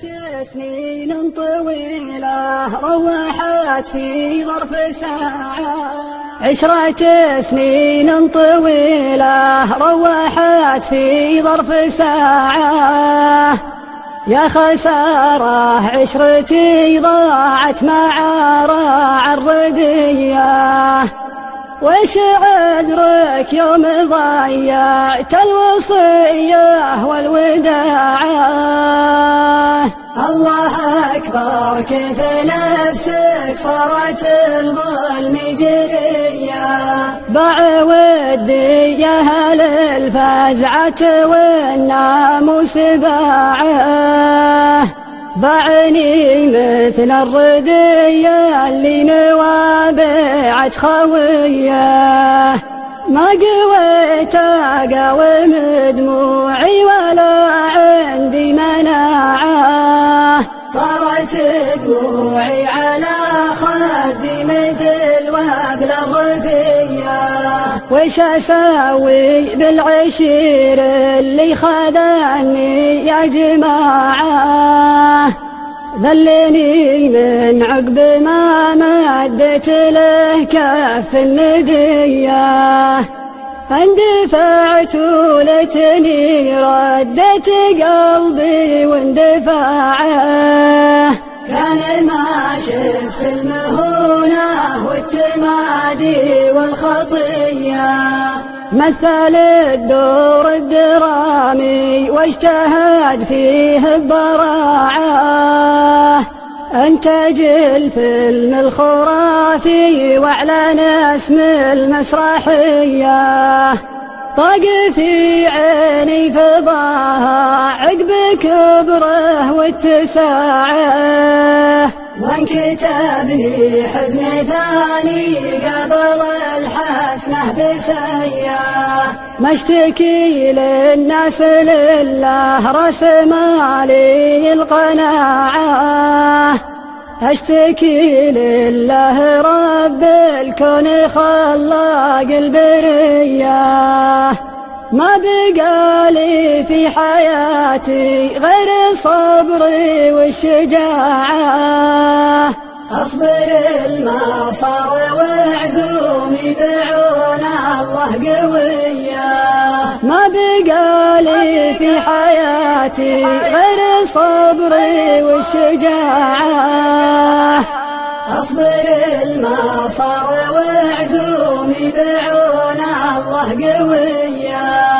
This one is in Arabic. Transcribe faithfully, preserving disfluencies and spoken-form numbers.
سنين طويلة روحت في ظرف ساعة، عشرة سنين طويلة روحت في ظرف ساعة، يا خسارة عشرتي ضاعت مع راع الردية، وش عذرك يوم ضيعت الوصية والوداعة؟ الله أكبر كيف نفسك صارت الظلم جرية، باع ودي يا أهل الفزعة والناموس باعه، باعني مثل الردية اللي نوابعت خوية، ما قويت أقاوم دموعي ولا عندي مناعة، صارت دموعي على خدي مثل وابل الرفية، وش أسوي بالعشير اللي خذني يا جماعة؟ ذلني من عقب ما مدت له كف الندية، اندفعت ولتني ردت قلبي واندفاعه، كان ما شفت المهونة والتمادي والخطية، مثل الدور الدرامي واجتهد فيه ببراعة، انتج الفيلم الخرافي واعلن اسم المسرحية، طاق في عيني فضاها عقب كبره واتساعه، وانكتب لي حزن ثاني قبل الحسنة بسيا، ما اشتكي للناس لله رسم لي القناعة، اشتكي لله رب الكون خلاق البرية، ما بقالي في حياتي غير صبري والشجاعة، أصبر المصار وعزومي بعون الله قوية، ما بقالي في حياتي غير صبري والشجاعة، أصبر المصار وعزومي بعون الله قوية.